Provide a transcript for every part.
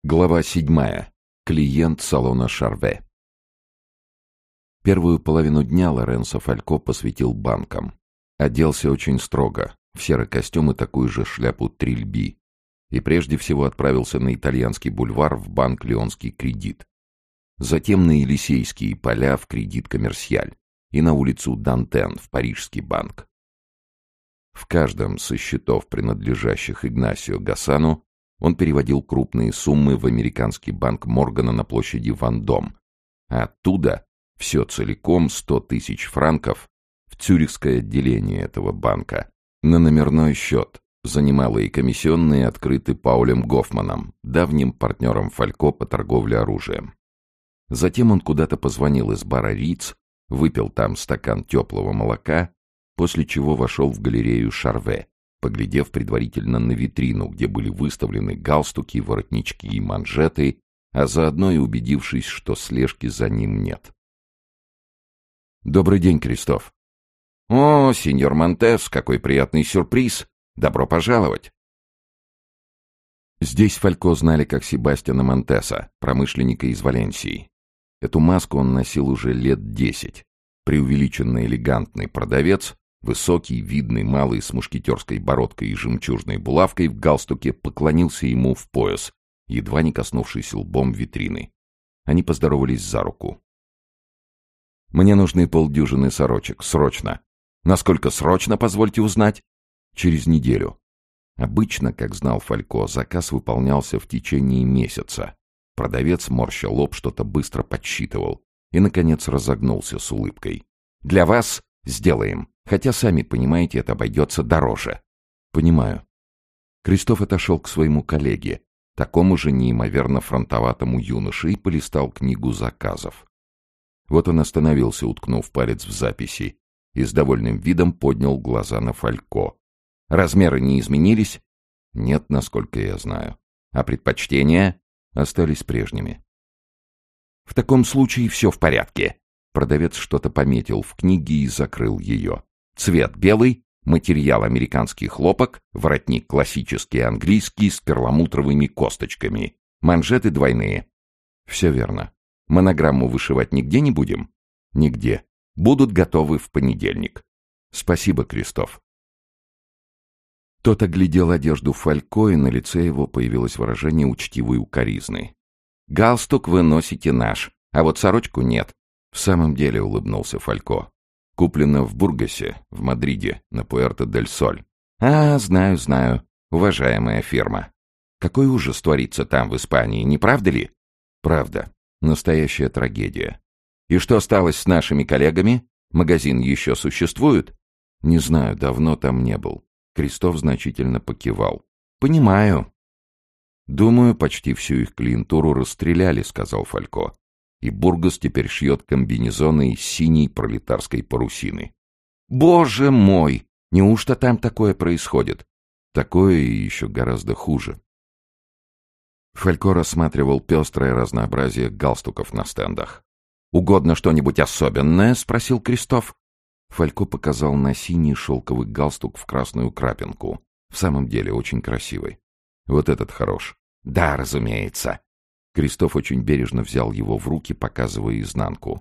Глава 7. Клиент салона Шарве. Первую половину дня Лоренцо Фалько посвятил банкам. Оделся очень строго, в серый костюм и такую же шляпу трильби. И прежде всего отправился на Итальянский бульвар в банк «Лионский кредит». Затем на Елисейские поля в кредит «Коммерсиаль» и на улицу Дантен в Парижский банк. В каждом со счетов, принадлежащих Игнасио Гассану, он переводил крупные суммы в американский банк Моргана на площади Вандом, а оттуда все целиком 100 тысяч франков в цюрихское отделение этого банка на номерной счет, за немалые комиссионные, открыты Паулем Гофманом, давним партнером Фалько по торговле оружием. Затем он куда-то позвонил из бара «Риц», выпил там стакан теплого молока, после чего вошел в галерею Шарве, поглядев предварительно на витрину, где были выставлены галстуки, воротнички и манжеты, а заодно и убедившись, что слежки за ним нет. «Добрый день, Кристоф». «О, сеньор Монтес, какой приятный сюрприз! Добро пожаловать!» Здесь Фалько знали как Себастьяна Монтеса, промышленника из Валенсии. Эту маску он носил уже лет 10. Преувеличенно элегантный продавец, высокий, видный, малый, с мушкетерской бородкой и жемчужной булавкой в галстуке, поклонился ему в пояс, едва не коснувшись лбом витрины. Они поздоровались за руку. «Мне нужны полдюжины сорочек. Срочно!» «Насколько срочно, позвольте узнать?» «Через неделю». Обычно, как знал Фалько, заказ выполнялся в течение месяца. Продавец, морща лоб, что-то быстро подсчитывал и, наконец, разогнулся с улыбкой. «Для вас сделаем. Хотя, сами понимаете, это обойдется дороже». «Понимаю». Кристоф отошел к своему коллеге, такому же неимоверно фронтоватому юноше, и полистал книгу заказов. Вот он остановился, уткнув палец в записи, и с довольным видом поднял глаза на Фалько. «Размеры не изменились?» «Нет, насколько я знаю». «А предпочтения?» «Остались прежними». «В таком случае все в порядке». Продавец что-то пометил в книге и закрыл ее. Цвет белый, материал американский хлопок, воротник классический английский с перламутровыми косточками, манжеты двойные. Все верно. Монограмму вышивать нигде не будем? Нигде. Будут готовы в понедельник. Спасибо, Кристоф. Тот оглядел одежду Фалько, и на лице его появилось выражение учтивой укоризны. «Галстук вы носите наш, а вот сорочку нет». «В самом деле», — улыбнулся Фалько. «Куплено в Бургасе, в Мадриде, на Пуэрто-дель-Соль». «А, знаю, знаю. Уважаемая фирма. Какой ужас творится там, в Испании, не правда ли?» «Правда. Настоящая трагедия». «И что осталось с нашими коллегами? Магазин еще существует?» «Не знаю, давно там не был». Кристоф значительно покивал. «Понимаю». «Думаю, почти всю их клиентуру расстреляли», — сказал Фалько. «И Бургас теперь шьет комбинезоны из синей пролетарской парусины». «Боже мой! Неужто там такое происходит?» «Такое и еще гораздо хуже». Фалько рассматривал пестрое разнообразие галстуков на стендах. «Угодно что-нибудь особенное?» — спросил Кристоф. Фалько показал на синий шелковый галстук в красную крапинку. В самом деле очень красивый. «Вот этот хорош». «Да, разумеется». Кристоф очень бережно взял его в руки, показывая изнанку.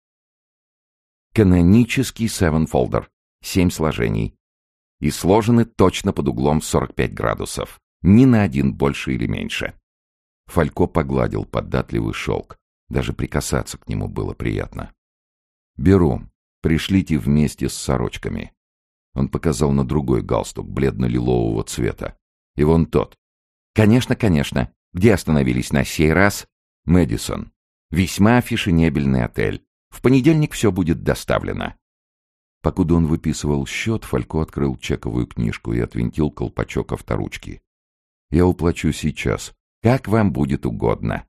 «Канонический севенфолдер. 7 сложений. И сложены точно под углом 45 градусов. Ни на один больше или меньше». Фалько погладил податливый шелк. Даже прикасаться к нему было приятно. «Беру. Пришлите вместе с сорочками». Он показал на другой галстук бледно-лилового цвета. «И вон тот». «Конечно, конечно. Где остановились на сей раз?» «Мэдисон. Весьма фешенебельный отель. В понедельник все будет доставлено». Покуда он выписывал счет, Фалько открыл чековую книжку и отвинтил колпачок авторучки. «Я уплачу сейчас. Как вам будет угодно».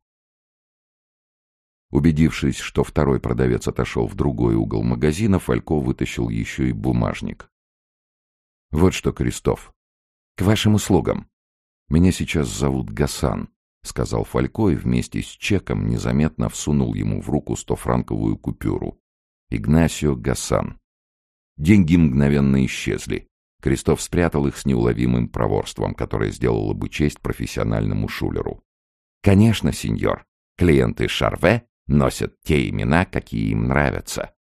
Убедившись, что второй продавец отошел в другой угол магазина, Фалько вытащил еще и бумажник. «Вот что, Кристоф. К вашим услугам. Меня сейчас зовут Гассан», — сказал Фалько и вместе с чеком незаметно всунул ему в руку 100-франковую купюру. «Игнасио Гассан». Деньги мгновенно исчезли. Кристоф спрятал их с неуловимым проворством, которое сделало бы честь профессиональному шулеру. «Конечно, сеньор. Клиенты Шарве носят те имена, какие им нравятся».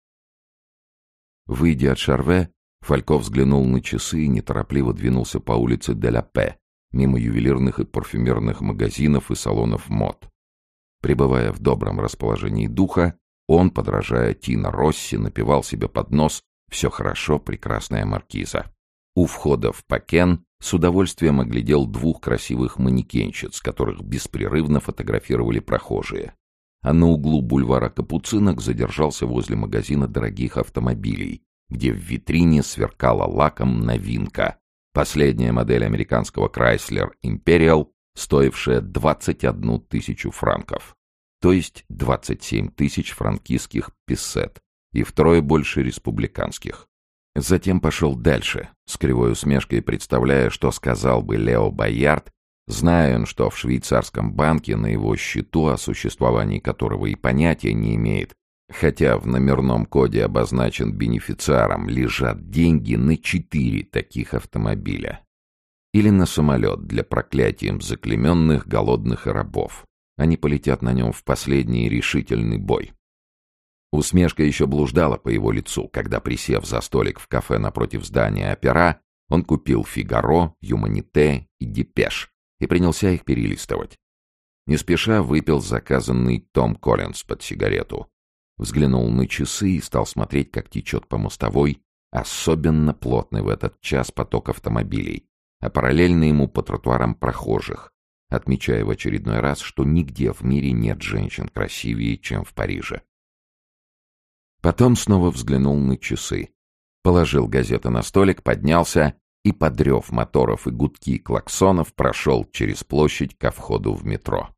Выйдя от Шарве, Фалько взглянул на часы и неторопливо двинулся по улице Де-ля-Пе, мимо ювелирных и парфюмерных магазинов и салонов мод. Пребывая в добром расположении духа, он, подражая Тино Росси, напевал себе под нос «Все хорошо, прекрасная маркиза». У входа в Пакен с удовольствием оглядел двух красивых манекенщиц, которых беспрерывно фотографировали прохожие. А на углу бульвара Капуцинок задержался возле магазина дорогих автомобилей, где в витрине сверкала лаком новинка. Последняя модель американского Chrysler Imperial, стоившая 21 тысячу франков, то есть 27 тысяч франкистских песет и втрое больше республиканских. Затем пошел дальше, с кривой усмешкой представляя, что сказал бы Лео Боярд, зная он, что в швейцарском банке на его счету, о существовании которого и понятия не имеет, хотя в номерном коде обозначен бенефициаром, лежат деньги на 4 таких автомобиля. Или на самолет для проклятием заклейменных, голодных и рабов. Они полетят на нем в последний решительный бой. Усмешка еще блуждала по его лицу, когда, присев за столик в кафе напротив здания опера, он купил «Фигаро», «Юманите» и «Депеш» и принялся их перелистывать. Не спеша выпил заказанный Том Коллинз под сигарету. Взглянул на часы и стал смотреть, как течет по мостовой особенно плотный в этот час поток автомобилей, а параллельно ему по тротуарам прохожих, отмечая в очередной раз, что нигде в мире нет женщин красивее, чем в Париже. Потом снова взглянул на часы, положил газеты на столик, поднялся и, под рев моторов и гудки клаксонов, прошел через площадь ко входу в метро.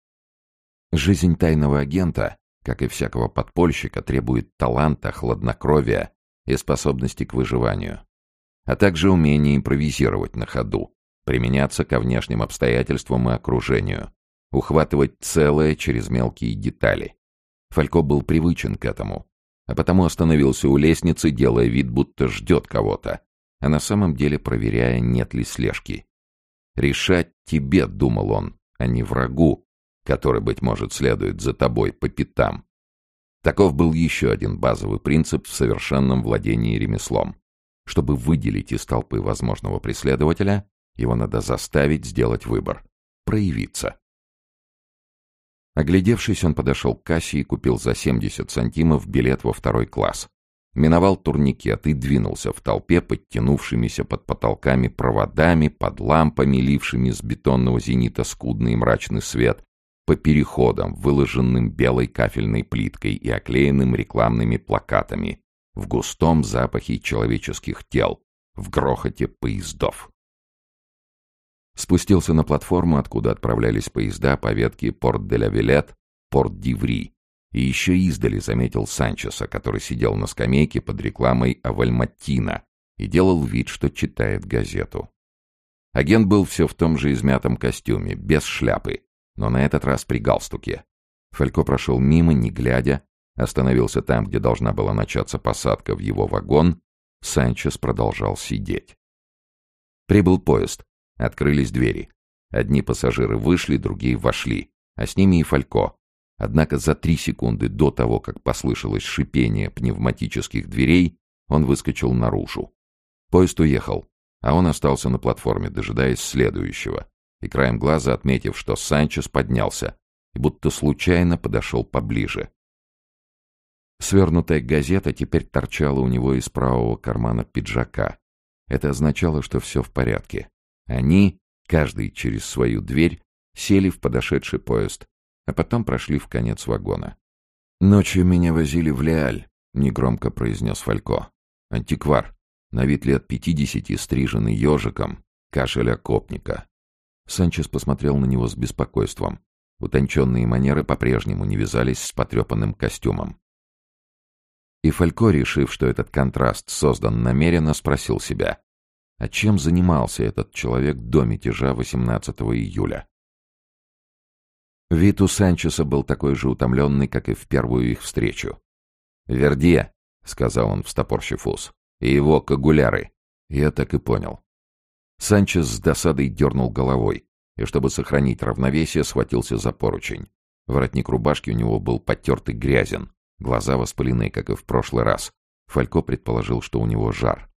Жизнь тайного агента, как и всякого подпольщика, требует таланта, хладнокровия и способности к выживанию, а также умения импровизировать на ходу, применяться ко внешним обстоятельствам и окружению, ухватывать целое через мелкие детали. Фалько был привычен к этому, а потому остановился у лестницы, делая вид, будто ждет кого-то, а на самом деле проверяя, нет ли слежки. «Решать тебе», — думал он, — «а не врагу, который, быть может, следует за тобой по пятам». Таков был еще один базовый принцип в совершенном владении ремеслом. Чтобы выделить из толпы возможного преследователя, его надо заставить сделать выбор — проявиться. Оглядевшись, он подошел к кассе и купил за 70 сантимов билет во второй класс. Миновал турникет и двинулся в толпе, подтянувшимися под потолками проводами, под лампами, лившими с бетонного зенита скудный и мрачный свет, по переходам, выложенным белой кафельной плиткой и оклеенным рекламными плакатами, в густом запахе человеческих тел, в грохоте поездов. Спустился на платформу, откуда отправлялись поезда по ветке Порт-де-ля-Вилет, Порт-Диври, и еще издали заметил Санчеса, который сидел на скамейке под рекламой Авальматина и делал вид, что читает газету. Агент был все в том же измятом костюме, без шляпы, но на этот раз при галстуке. Фалько прошел мимо, не глядя, остановился там, где должна была начаться посадка в его вагон. Санчес продолжал сидеть. Прибыл поезд. Открылись двери. Одни пассажиры вышли, другие вошли, а с ними и Фалько. Однако за 3 секунды до того, как послышалось шипение пневматических дверей, он выскочил наружу. Поезд уехал, а он остался на платформе, дожидаясь следующего, и краем глаза отметив, что Санчес поднялся и будто случайно подошел поближе. Свернутая газета теперь торчала у него из правого кармана пиджака. Это означало, что все в порядке. Они, каждый через свою дверь, сели в подошедший поезд, а потом прошли в конец вагона. «Ночью меня возили в Леаль», — негромко произнес Фалько. «Антиквар, на вид лет 50, стриженный ежиком, кашель окопника». Санчес посмотрел на него с беспокойством. Утонченные манеры по-прежнему не вязались с потрепанным костюмом. И Фалько, решив, что этот контраст создан намеренно, спросил себя, а чем занимался этот человек до мятежа 18 июля? Вид у Санчеса был такой же утомленный, как и в первую их встречу. «Вердье», — сказал он, встопорщив ус, — «и его кагуляры». Я так и понял. Санчес с досадой дернул головой, и, чтобы сохранить равновесие, схватился за поручень. Воротник рубашки у него был потертый, грязен, глаза воспалены, как и в прошлый раз. Фалько предположил, что у него жар.